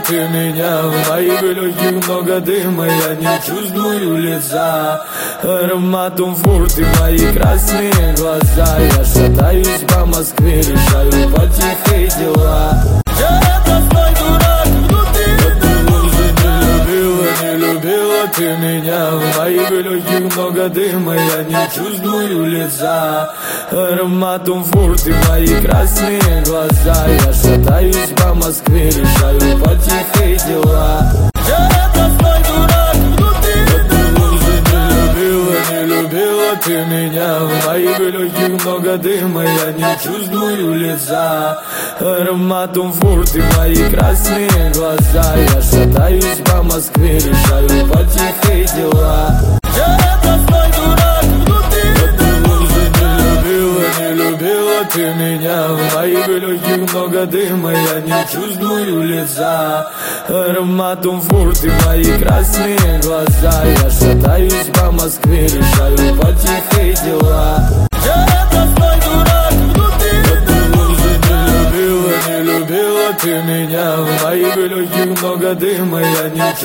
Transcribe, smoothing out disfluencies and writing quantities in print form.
ты меня. В моих легких много дыма, я не чувствую лица. Ароматом фурты мои красные глаза. Я шатаюсь по Москве, решаю потихой дела. Я простой дурак внутри. Ты уже не любила ты меня. В моих легких много дыма, я не чувствую лица. Ароматом фурты мои красные глаза. Я шатаюсь по Москве, решаю потихой дела. Я простой дурак внутри. Ты уже не любила ты меня. В моих легких много дыма, я не чувствую лица. Ароматом фурты мои красные глаза. Я шатаюсь по Москве, решаю потихой дела. Я простой дурак внутри. Ты уже не любила ты меня. В моих легких много дыма, я не чувствую лица. Ароматом фурты мои красные глаза. Я шатаюсь по Москве, решаю потихой дела. Я простой дурак внутри. Ты уже не любила ты меня. В моих легких много дыма, я не